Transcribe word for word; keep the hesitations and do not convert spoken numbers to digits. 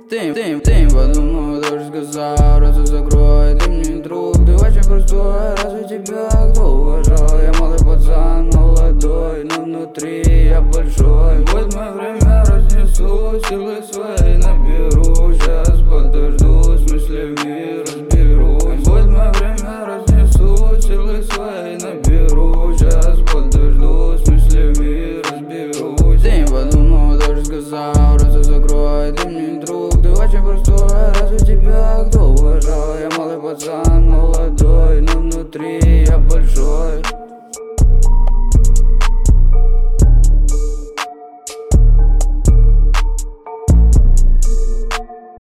Ты, ты, ты подумал, даже сказал, раз и закрой. Ты мне друг, ты очень простой. Разве тебя кто уважал? Я малый пацан, молодой, но внутри я большой. Вот мое время разнесу, силы свои наберу.